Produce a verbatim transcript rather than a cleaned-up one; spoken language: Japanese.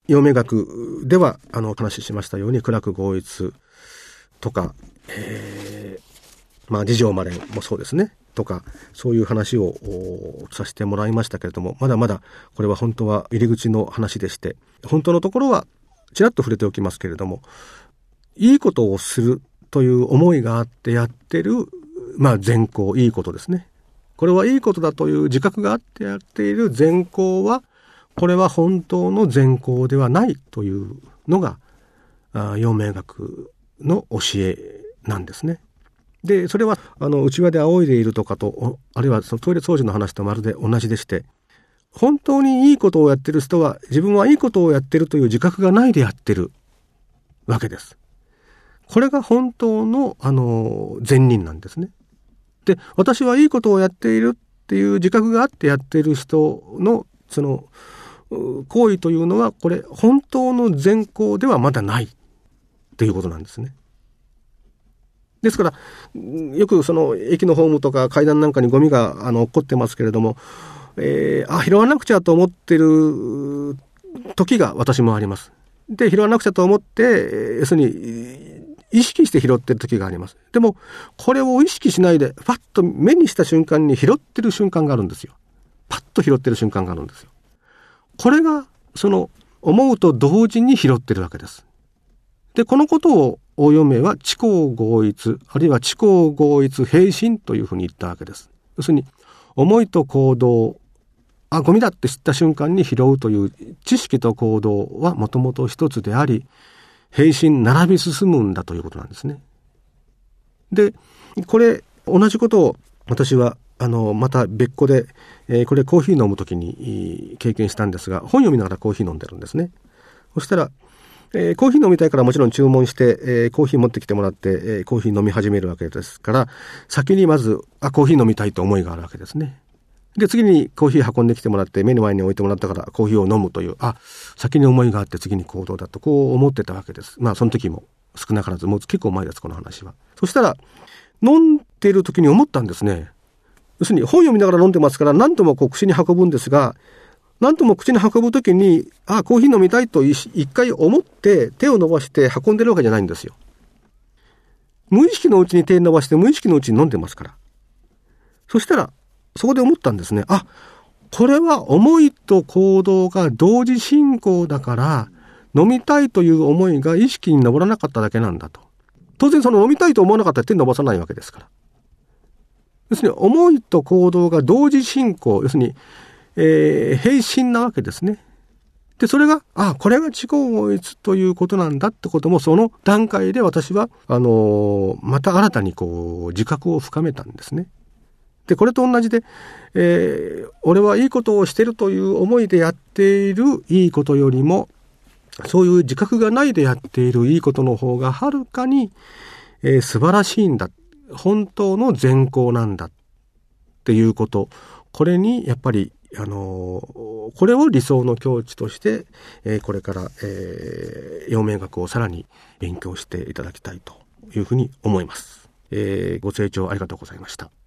陽明学ではあの話ししましたように苦楽合一とか、えー、まあ自浄魔連もそうですねとか、そういう話をさせてもらいましたけれども、まだまだこれは本当は入り口の話でして、本当のところはちらっと触れておきますけれども、いいことをするという思いがあってやってる、まあ善行、いいことですね。これはいいことだという自覚があってやっている善行は、これは本当の善行ではないというのが陽明学の教えなんですね。で、それはあの内輪で仰いでいるとかと、あるいはそのトイレ掃除の話とまるで同じでして、本当にいいことをやってる人は自分はいいことをやってるという自覚がないでやってるわけです。これが本当のあの善人なんですね。で、私はいいことをやっているっていう自覚があってやっている人のその行為というのは、これ本当の善行ではまだないということなんですね。ですからよくその駅のホームとか階段なんかにゴミがあの起こってますけれども、えー、あ拾わなくちゃと思ってる時が私もあります。で、拾わなくちゃと思って要するに意識して拾ってる時があります。でもこれを意識しないでパッと目にした瞬間に拾ってる瞬間があるんですよ。パッと拾ってる瞬間があるんですよ。これがその思うと同時に拾ってるわけです。で、このことを応用名は知行合一、あるいは知行合一並進というふうに言ったわけです。要するに思いと行動、あ、ゴミだって知った瞬間に拾うという知識と行動はもともと一つであり、並進並び進むんだということなんですね。で、これ同じことを私はあのまた別個で、えー、これコーヒー飲むときに経験したんですが、本読みながらコーヒー飲んでるんですね。そしたらえー、コーヒー飲みたいからもちろん注文して、えー、コーヒー持ってきてもらって、えー、コーヒー飲み始めるわけですから、先にまずあコーヒー飲みたいと思いがあるわけですね。で、次にコーヒー運んできてもらって目の前に置いてもらったからコーヒーを飲むという、あ先に思いがあって次に行動だとこう思ってたわけです。まあその時も少なからずもう結構前です、この話は。そしたら飲んでいる時に思ったんですね。要するに本読みながら飲んでますから何度もこう口に運ぶんですが、何とも口に運ぶときに、あ、コーヒー飲みたいと一回思って手を伸ばして運んでるわけじゃないんですよ。無意識のうちに手を伸ばして無意識のうちに飲んでますから。そしたら、そこで思ったんですね。あ、これは思いと行動が同時進行だから、飲みたいという思いが意識に上らなかっただけなんだと。当然その飲みたいと思わなかったら手を伸ばさないわけですから。要するに思いと行動が同時進行、要するに、えー、並進なわけですね。で、それが、あ、これが知行合一ということなんだってことも、その段階で私は、あのー、また新たにこう、自覚を深めたんですね。で、これと同じで、えー、俺はいいことをしてるという思いでやっているいいことよりも、そういう自覚がないでやっているいいことの方がはるかに、えー、素晴らしいんだ。本当の善行なんだっていうこと。これにやっぱりあのー、これを理想の境地として、えー、これから、えー、陽明学をさらに勉強していただきたいというふうに思います。えー、ご清聴ありがとうございました。